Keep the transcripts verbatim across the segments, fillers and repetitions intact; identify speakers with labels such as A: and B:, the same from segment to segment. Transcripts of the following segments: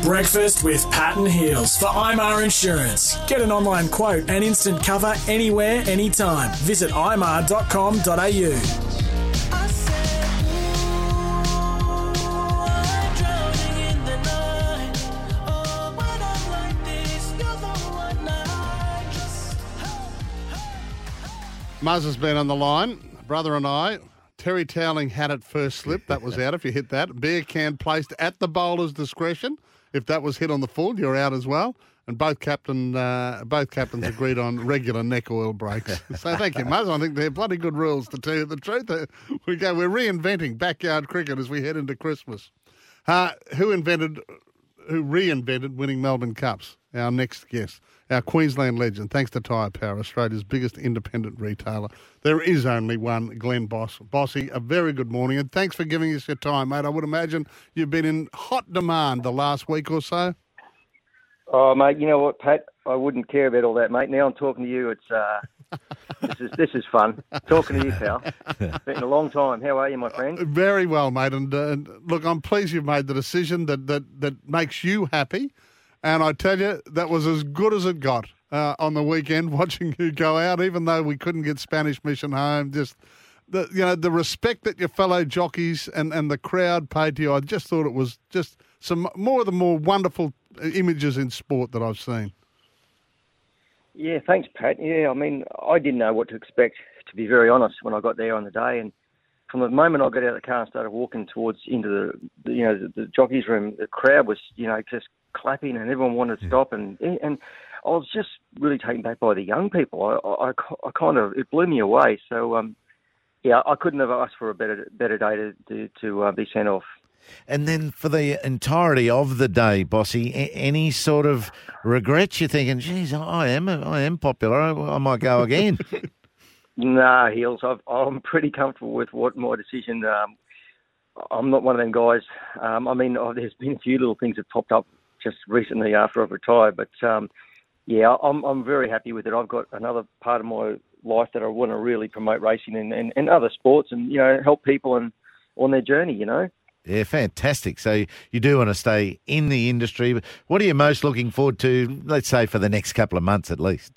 A: Breakfast with Pat and Heels for I M A R Insurance. Get an online quote and instant cover anywhere, anytime. Visit I M A R dot com dot a u.
B: Muzz has been on the line. Brother and I. Terry Towling had it first slip. That was out if you hit that. Beer can placed at the bowler's discretion. If that was hit on the full, you're out as well. And both captain, uh, both captains agreed on regular neck oil breaks. So thank you, Muzz. I think they're bloody good rules, to tell you the truth. We go, we're reinventing backyard cricket as we head into Christmas. Uh, who invented, who reinvented winning Melbourne Cups? Our next guest, our Queensland legend, thanks to Tyre Power, Australia's biggest independent retailer. There is only one, Glenn Boss. Bossy, a very good morning, and thanks for giving us your time, mate. I would imagine you've been in hot demand the last week or so.
C: Oh, mate, you know what, Pat? I wouldn't care about all that, mate. Now I'm talking to you. It's uh, this is this is fun. Talking to you, pal. Been a long time. How are you, my friend?
B: Very well, mate. And, uh, and look, I'm pleased you've made the decision that, that, that makes you happy. And I tell you, that was as good as it got uh, on the weekend, watching you go out, even though we couldn't get Spanish Mission home. Just the you know the respect that your fellow jockeys and, and the crowd paid to you. I just thought it was just some more of the more wonderful images in sport that I've seen.
C: Yeah, thanks, Pat. Yeah, I mean, I didn't know what to expect, to be very honest, when I got there on the day. And from the moment I got out of the car and started walking towards into the, the you know the, the jockeys room, the crowd was you know just clapping and everyone wanted to stop, and and I was just really taken back by the young people. I, I, I kind of, it blew me away. So um, yeah, I couldn't have asked for a better better day to to, to uh, be sent off.
D: And then for the entirety of the day, Bossy, a- any sort of regrets? You're thinking, geez, I am I am popular. I, I might go again.
C: Nah, Heels. I've, I'm pretty comfortable with what my decision. Um, I'm not one of them guys. Um, I mean, oh, there's been a few little things that popped up just recently after I've retired, but um, yeah, I'm I'm very happy with it. I've got another part of my life that I want to really promote racing and, and, and other sports, and you know, help people and on their journey. You know.
D: Yeah, fantastic. So you do want to stay in the industry. What are you most looking forward to, let's say, for the next couple of months at least?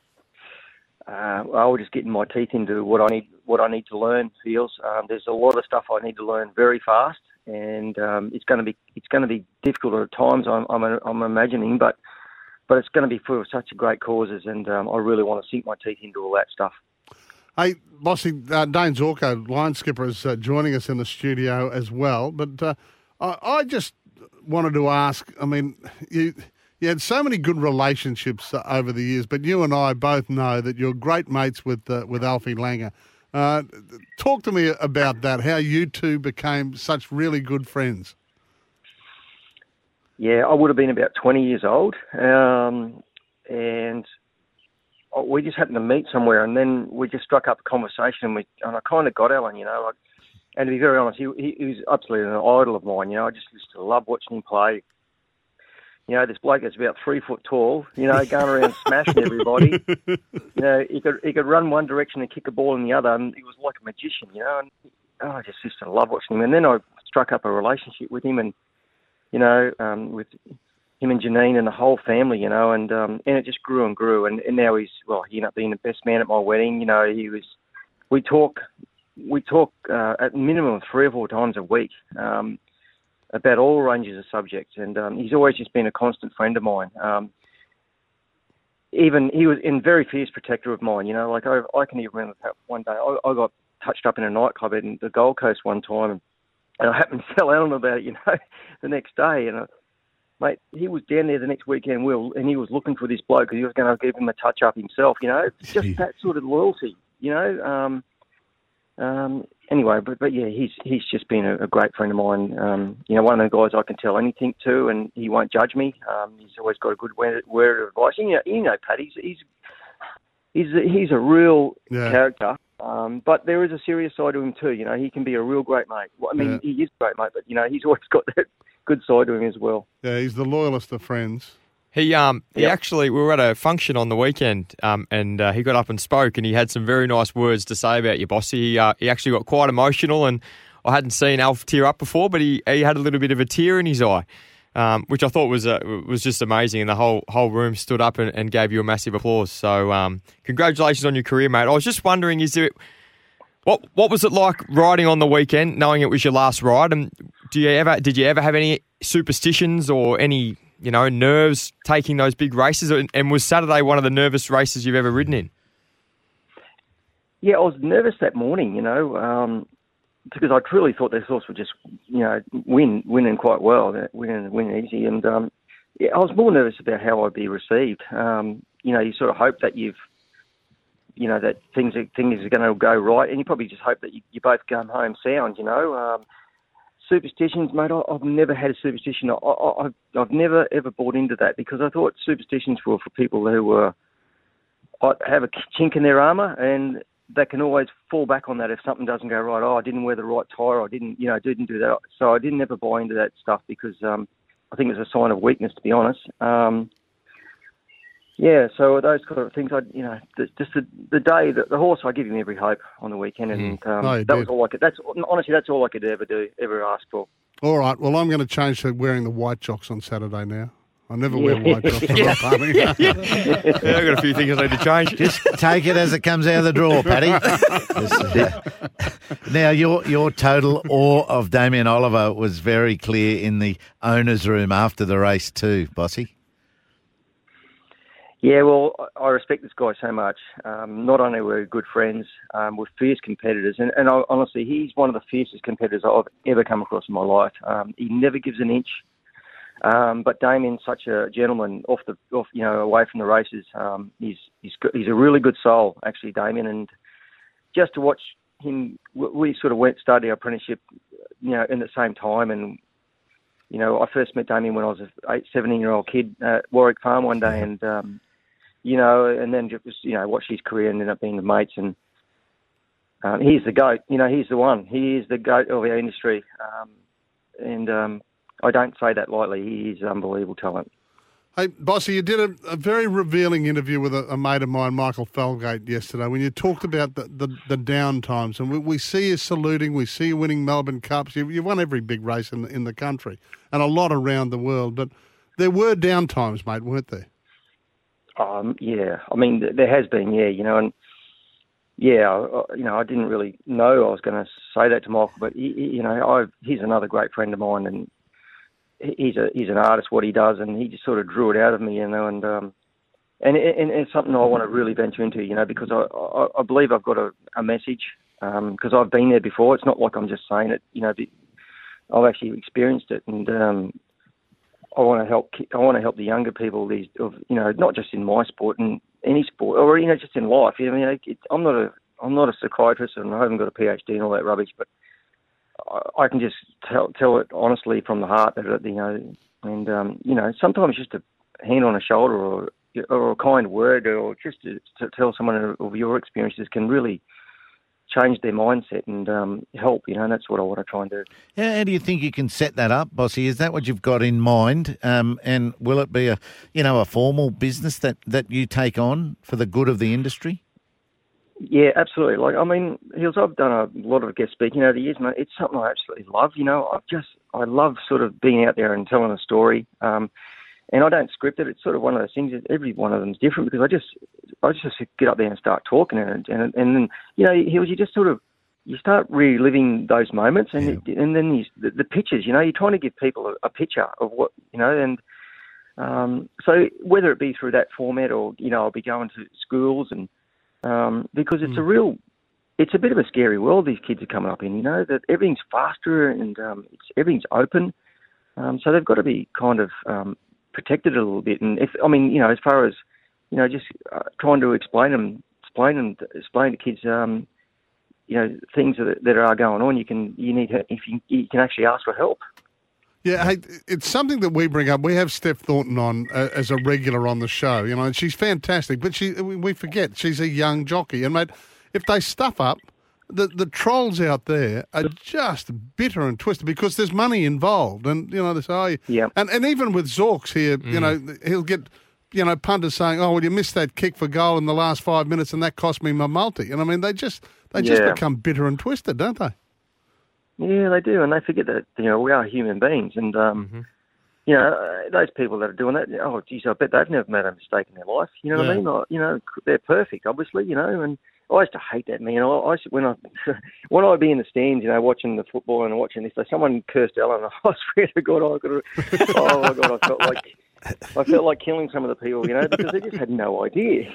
C: Uh, I was just getting my teeth into what I need what I need to learn. Feels um, there's a lot of stuff I need to learn very fast, and um, it's going to be it's going to be difficult at times. I'm I'm, I'm imagining, but but it's going to be for such great causes, and um, I really want to sink my teeth into all that stuff.
B: Hey, Bossy, uh, Dane Zorko, line skipper, is uh, joining us in the studio as well. But uh, I, I just wanted to ask, I mean, you you had so many good relationships uh, over the years, but you and I both know that you're great mates with uh, with Alfie Langer. Uh, talk to me about that, how you two became such really good friends.
C: Yeah, I would have been about twenty years old, um, and we just happened to meet somewhere, and then we just struck up a conversation, and, we, and I kind of got Alan, you know. Like, and to be very honest, he, he, he was absolutely an idol of mine, you know. I just used to love watching him play. You know, this bloke that's about three foot tall, you know, going around smashing everybody. You know, he could he could run one direction and kick a ball in the other, and he was like a magician, you know. And oh, I just used to love watching him. And then I struck up a relationship with him, and you know, um, with him and Janine and the whole family, you know, and um, and it just grew and grew, and, and now he's well, he ended up being the best man at my wedding. You know, he was. We talk, we talk uh, at minimum three or four times a week um, about all ranges of subjects, and um, he's always just been a constant friend of mine. Um, even he was in very fierce protector of mine. You know, like I, I can even remember one day I, I got touched up in a nightclub in the Gold Coast one time, and, and I happened to tell Alan about it, you know, the next day, and. I, Mate, he was down there the next weekend, Will, and he was looking for this bloke because he was going to give him a touch-up himself, you know. It's just that sort of loyalty, you know. Um, um, anyway, but, but yeah, he's he's just been a, a great friend of mine. Um, you know, one of the guys I can tell anything to, and he won't judge me. Um, he's always got a good word, word of advice. And, you know, you know, Pat, he's he's he's a, he's a real yeah. character. Um, but there is a serious side to him too. You know, he can be a real great mate. Well, I mean, yeah. he is a great mate, but you know, he's always got that good side to him as well.
B: Yeah, he's the loyalist of friends.
E: He um he
C: yep.
E: actually, we were at a function on the weekend, um and uh, he got up and spoke, and he had some very nice words to say about you, boss. He uh, he actually got quite emotional, and I hadn't seen Alf tear up before, but he he had a little bit of a tear in his eye. um, which I thought was uh, was just amazing, and the whole whole room stood up and, and gave you a massive applause. So um, congratulations on your career, mate. I was just wondering, is there what what was it like riding on the weekend, knowing it was your last ride, and do you ever did you ever have any superstitions or any you know nerves taking those big races, and was Saturday one of the nervous races you've ever ridden in?
C: Yeah, I was nervous that morning, you know, um, because I truly thought this horse would just, you know, win, winning quite well, winning, winning easy. And um, yeah, I was more nervous about how I'd be received. Um, you know, you sort of hope that you've, you know, that things are, things are going to go right, and you probably just hope that you, you both come home sound, you know. Um, superstitions, mate, I, I've never had a superstition. I, I, I've, I've never, ever bought into that, because I thought superstitions were for people who were, have a chink in their armour, and they can always fall back on that if something doesn't go right. Oh, I didn't wear the right tyre. I didn't, you know, didn't do that. So I didn't ever buy into that stuff, because um, I think it's a sign of weakness, to be honest. Um, yeah, so those kind of things, I, you know, the, just the, the day, the, the horse, I give him every hope on the weekend, and um,
B: Oh, you
C: that
B: did.
C: was all I could. That's honestly, that's all I could ever do, ever ask for.
B: All right, well, I'm going to change to wearing the white jocks on Saturday now. I never wear white jocks for rock hunting.
E: Yeah, I've got a few things I need to change.
D: Just take it as it comes out of the drawer, Paddy. Now, your your total awe of Damien Oliver was very clear in the owner's room after the race too, Bossy.
C: Yeah, well, I respect this guy so much. Um, not only were we good friends, um, we're fierce competitors. And, and I, honestly, he's one of the fiercest competitors I've ever come across in my life. Um, he never gives an inch. Um, but Damien's such a gentleman off the, off you know, away from the races. Um, he's he's he's a really good soul, actually, Damien. And just to watch him, we sort of went started our apprenticeship, you know, in the same time. And you know, I first met Damien when I was an eight, seventeen-year-old kid at Warwick Farm one day, and um, you know, and then just you know, watched his career and ended up being the mates. And um, he's the goat. You know, he's the one. He is the goat of our industry. Um, and um, I don't say that lightly. He is unbelievable talent.
B: Hey, Bossy, you did a, a very revealing interview with a, a mate of mine, Michael Felgate, yesterday, when you talked about the, the, the down times. And we, we see you saluting, we see you winning Melbourne Cups. You, you've won every big race in, in the country and a lot around the world. But there were down times, mate, weren't there?
C: Um, yeah, I mean, there has been, yeah, you know, and yeah, I, you know, I didn't really know I was going to say that to Michael, but, he, you know, I've, he's another great friend of mine, and he's a he's an artist, what he does, and he just sort of drew it out of me, you know, and um, and, and it's something I want to really venture into, you know, because I I, I believe I've got a, a message, because um, I've been there before. It's not like I'm just saying it, you know. I've actually experienced it, and um, I want to help. I want to help the younger people. These, of you know, not just in my sport, and any sport, or you know, just in life. You know, I mean, it, I'm not a I'm not a psychiatrist, and I haven't got a P H D and all that rubbish, but I can just tell tell it honestly from the heart that, you know, and, um, you know, sometimes just a hand on a shoulder or or a kind word or just to, to tell someone of your experiences can really change their mindset and um, help, you know, and that's what I want to try and do.
D: How, how do you think you can set that up, Bossy? Is that what you've got in mind? Um, and will it be a, you know, a formal business that, that you take on for the good of the industry?
C: Yeah, absolutely. Like, I mean, Hills, I've done a lot of guest speaking over the years, mate. It's something I absolutely love. You know, I just, I love sort of being out there and telling a story. Um, and I don't script it. It's sort of one of those things that every one of them is different, because I just, I just get up there and start talking, and and and then, you know, Hills, you just sort of, you start reliving those moments, and
B: Yeah.
C: it, and then you, the, the pictures. You know, you're trying to give people a, a picture of what, you know, and um, so whether it be through that format or, you know, I'll be going to schools and. Um, because it's mm. a real, it's a bit of a scary world these kids are coming up in, you know, that everything's faster and um, it's, everything's open. Um, so they've got to be kind of um, protected a little bit. And if, I mean, you know, as far as, you know, just uh, trying to explain them, explain them, explain to kids, um, you know, things that, that are going on, you can, you need, if you, you can actually ask for help.
B: Yeah, hey, it's something that we bring up. We have Steph Thornton on uh, as a regular on the show, you know, and she's fantastic. But she, we forget she's a young jockey, and mate, if they stuff up, the the trolls out there are just bitter and twisted because there's money involved, and you know they say, oh,
C: yeah,
B: and and even with Zorks here, mm. you know, he'll get, you know, punters saying, oh, well, you missed that kick for goal in the last five minutes, and that cost me my multi. And I mean, they just they just
C: yeah.
B: become bitter and twisted, don't they?
C: Yeah, they do, and they forget that, you know, we are human beings, and um, mm-hmm. you know, uh, those people that are doing that, oh, geez, I bet they've never made a mistake in their life. You know what
B: Yeah.
C: I mean? Like, you know, they're perfect, obviously, you know, and I used to hate that, man. I, I used to- when I when I'd be in the stands, you know, watching the football and watching this, like someone cursed Ellen, I swear to God, I could have, oh my God, I felt like I felt like killing some of the people, you know, because they just had no idea.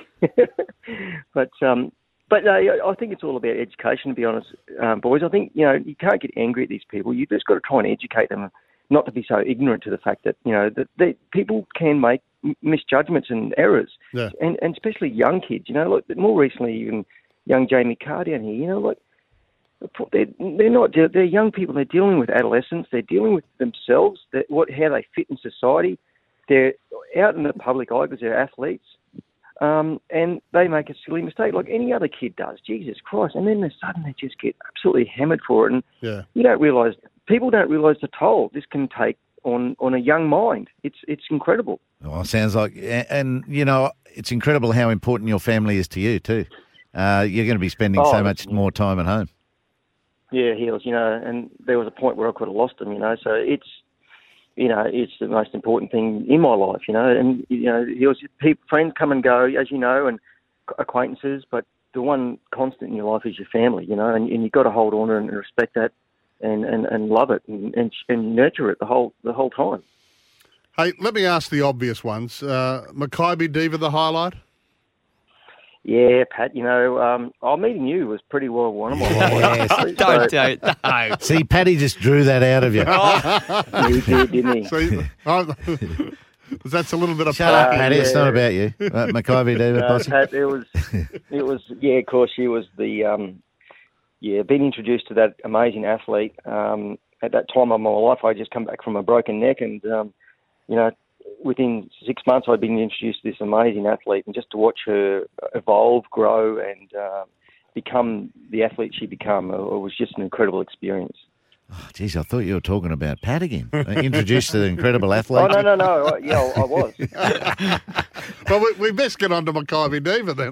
C: but um, but uh, I think it's all about education, to be honest, um, boys. I think, you know, you can't get angry at these people. You've just got to try and educate them, not to be so ignorant to the fact that, you know, that they, people can make m- misjudgments and errors,
B: Yeah.
C: and, and especially young kids. You know, like more recently, even young Jamie Carr down here. You know, like they're they're not they're young people. They're dealing with adolescence. They're dealing with themselves. That what how they fit in society. They're out in the public eye because they're athletes, um, and they make a silly mistake like any other kid does. Jesus Christ! And then they suddenly just get absolutely hammered for it, and
B: Yeah.
C: you don't realise. People don't realise the toll this can take on, on a young mind. It's it's incredible.
D: Well, sounds like, and you know, it's incredible how important your family is to you too. Uh, you're going to be spending
C: Oh,
D: so much more time at home.
C: Yeah, he was, you know, and there was a point where I could have lost him, you know. So it's, you know, it's the most important thing in my life, you know. And you know, he was people, friends come and go, as you know, and acquaintances. But the one constant in your life is your family, you know, and, and you've got to hold on and respect that, and, and, and love it, and, and and nurture it the whole the whole time.
B: Hey, let me ask the obvious ones. Uh, Makybe Diva, the highlight?
C: Yeah, Pat, you know, um, oh, meeting you was pretty well one of my
D: Yes.
C: life.
E: Don't, don't, no.
D: See, Paddy just drew that out of you.
C: He did, didn't he?
B: See, I- that's a little bit of
D: Shut up,
B: parking.
D: Paddy. It's
C: yeah.
D: not about you. Uh, Makybe Diva,
C: No,
D: bossy.
C: Pat, it was, it was, yeah, of course, she was the, um, yeah, being introduced to that amazing athlete. Um, at that time of my life, I just come back from a broken neck, and um, you know, within six months, I'd been introduced to this amazing athlete, and just to watch her evolve, grow, and uh, become the athlete she became, it was just an incredible experience.
D: Oh, geez, I thought you were talking about Pat again. Uh, Introduced to the incredible
C: Oh
D: athlete.
C: no, no, no! I- Yeah, I, I was.
B: Well, we, we best get on to Makybe Diva then.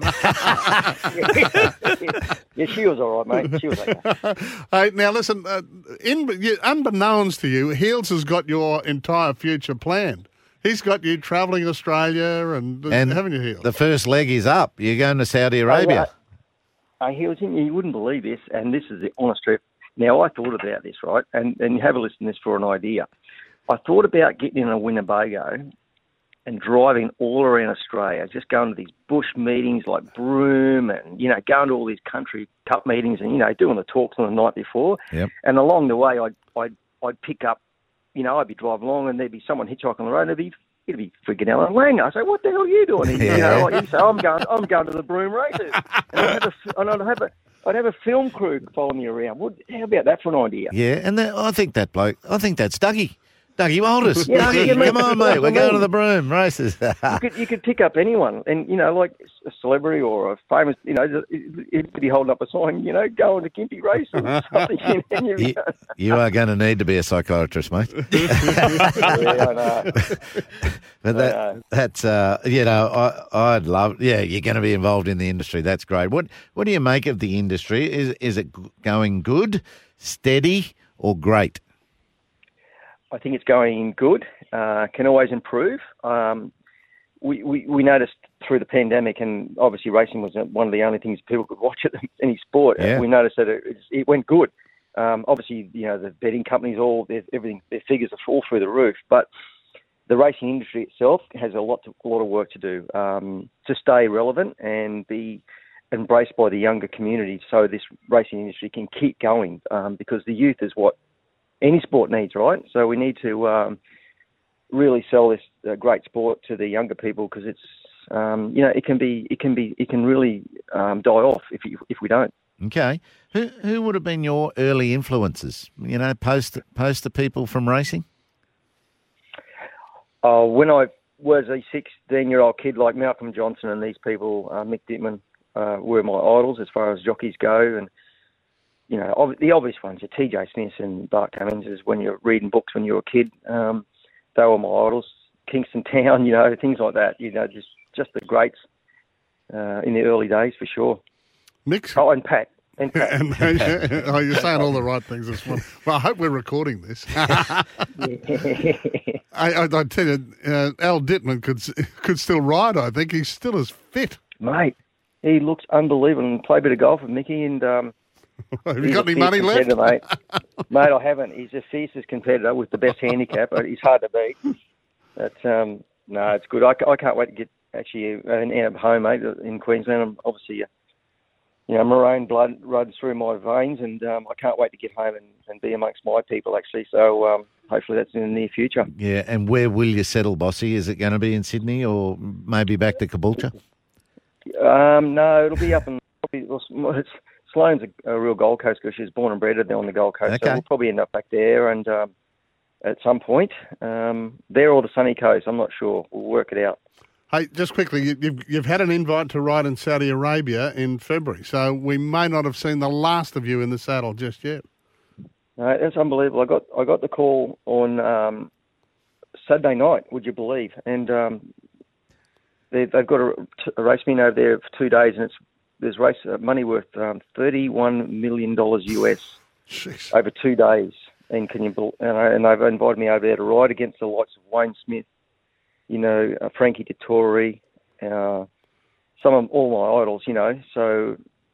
C: Yeah, she was all right, mate. She was okay.
B: Hey, now listen, uh, in, you, unbeknownst to you, Heels has got your entire future planned. He's got you travelling Australia and,
D: And
B: haven't you, Heels?
D: the first leg is up. You're going to Saudi Arabia.
C: Uh, he was in, you wouldn't believe this, and this is the honest truth. Now, I thought about this, right, and, and have a listen to this for an idea. I thought about getting in a Winnebago and driving all around Australia, just going to these bush meetings like Broome and, you know, going to all these country cup meetings and, you know, doing the talks on the night before.
D: Yep.
C: And along the way, I'd, I'd, I'd pick up, you know, I'd be driving along and there'd be someone hitchhiking on the road and it'd be It'd be freaking Alan Langer. I say, what the hell are you doing here? You know, like you say, I'm going, I'm going to the Broome races, and I'd have a, and I'd have a, I'd have a film crew follow me around. What, how about that for an idea?
D: Yeah, and that, I think that bloke, I think that's Dougie. Dougie Walters.
C: Yeah,
D: Dougie,
C: yeah, mate,
D: come on,
C: that's
D: mate.
C: what
D: We're
C: I
D: going to
C: mean.
D: the Broome races.
C: You could, you could pick up anyone, and you know, like a celebrity or a famous, you know, it'd be holding up a sign, you know, going to Gympie race or something. And you,
D: you, you are going to need to be a psychiatrist, mate.
C: yeah, I know.
D: But that,
C: I know.
D: that's, uh, you know, I, I'd love, yeah, you're going to be involved in the industry. That's great. What What do you make of the industry? Is Is it g- going good, steady, or great?
C: I think it's going good. Uh, can always improve. Um, we, we we noticed through the pandemic, and obviously racing was one of the only things people could watch at any sport.
D: Yeah.
C: We noticed that it, it went good. Um, obviously, you know, the betting companies, all their, everything, their figures are all through the roof. But the racing industry itself has a lot to, a lot of work to do um, to stay relevant and be embraced by the younger community, so this racing industry can keep going. Um, because the youth is what any sport needs, right? So we need to um, really sell this uh, great sport to the younger people, because it's, um, you know, it can be, it can be, it can really um, die off if you, if we don't.
D: Okay. Who Who would have been your early influences, you know, post, post the people from racing?
C: Uh, when I was a sixteen-year-old kid like Malcolm Johnson and these people, uh, Mick Dittman, uh, were my idols as far as jockeys go, and you know, ob- the obvious ones are T J Smith and Bart Cummings. Is when you're reading books when you were a kid. Um, they were my idols. Kingston Town, you know, things like that. You know, just just the greats uh, in the early days for sure.
B: Mick,
C: Oh, and Pat. In fact,
B: And, oh, you're saying all the right things this morning. Well, I hope we're recording this. I, I, I tell you, uh, Al Dittman could could still ride. I think he's still as fit.
C: mate, he looks unbelievable. And play a bit of golf with Mickey, and um,
B: Have you
C: he's
B: got
C: a
B: any
C: fierce
B: money left?
C: competitor, Mate. mate, I haven't. He's the fiercest competitor with the best handicap. He's hard to beat. But um, no, it's good. I, I can't wait to get actually uh, end up home, mate, in Queensland. I'm obviously. Uh, You know, Maroon blood runs through my veins, and um, I can't wait to get home and, and be amongst my people, actually. So um, hopefully that's in the near future.
D: Yeah, and where will you settle, Bossy? Is it going to be in Sydney or maybe back to Caboolture?
C: Um, no, it'll be up in probably. Well, it's, Sloane's a, a real Gold Coast girl. She was born and bred there on the Gold Coast,
D: Okay.
C: so we'll probably end up back there and um, at some point. Um, there or the sunny coast, I'm not sure. We'll work it out.
B: Hey, just quickly, you, you've you've had an invite to ride in Saudi Arabia in February, so we may not have seen the last of you in the saddle just yet.
C: No, that's unbelievable. I got I got the call on um, Saturday night. Would you believe? And um, they, they've got a, a race meeting over there for two days, and it's there's race uh, money worth um, thirty-one million dollars U S
B: Jeez.
C: over two days. And can you bel- and, I, and they've invited me over there to ride against the likes of Wayne Smith, you know, uh, Frankie Dettori, uh, some of all my idols, you know. So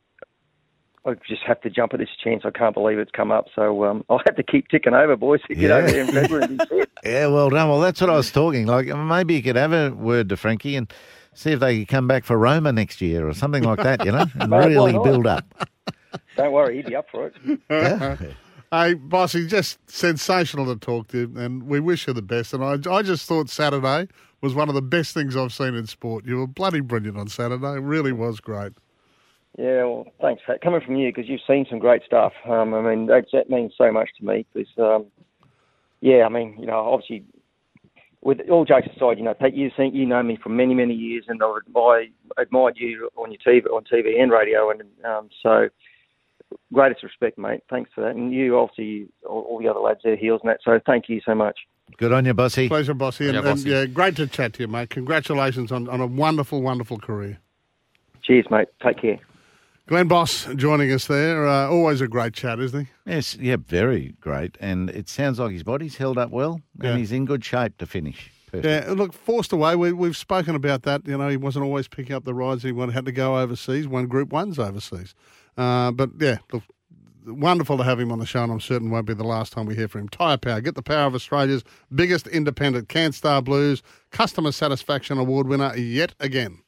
C: I just have to jump at this chance. I can't believe it's come up. So um, I'll have to keep ticking over, boys, to get
D: Yeah.
C: over there in February and be fit.
D: Yeah, well done. Well, that's what I was talking. Like, maybe you could have a word to Frankie and see if they could come back for Roma next year or something like that, you know, and
C: Mate, why
D: really
C: not?
D: build up.
C: Don't worry, he'd be up for it.
D: Yeah.
B: Hey, Bossy, just sensational to talk to, and we wish you the best. And I, I just thought Saturday was one of the best things I've seen in sport. You were bloody brilliant on Saturday. It really was great.
C: Yeah, well, thanks, Pat. Coming from you, because you've seen some great stuff. Um, I mean, that, that means so much to me. Because, um, yeah, I mean, you know, obviously, with all jokes aside, you know, Pat, you think you know me for many, many years, and I've admired, admired you on your T V, on T V and radio, and um, so greatest respect, mate. Thanks for that, and you, obviously, all, all the other lads, their heels and that. So, thank you so much.
D: Good on you, Bossy.
B: Pleasure, Bossy. And,
E: Yeah, Bossy.
B: and yeah, great to chat to you, mate. Congratulations on, on a wonderful, wonderful career.
C: Cheers, mate. Take care.
B: Glenn Boss joining us there. Uh, always a great chat, isn't he?
D: Yes, yeah, very great. And it sounds like his body's held up well and
B: Yeah.
D: he's in good shape to finish. Perfect.
B: Yeah, look, forced away. We, we've spoken about that. You know, he wasn't always picking up the rides. He wanted- had to go overseas. One Group One's overseas. Uh, but, yeah, look, wonderful to have him on the show, and I'm certain won't be the last time we hear from him. Tyre Power, get the power of Australia's biggest independent. CanStar Blues Customer Satisfaction Award winner yet again.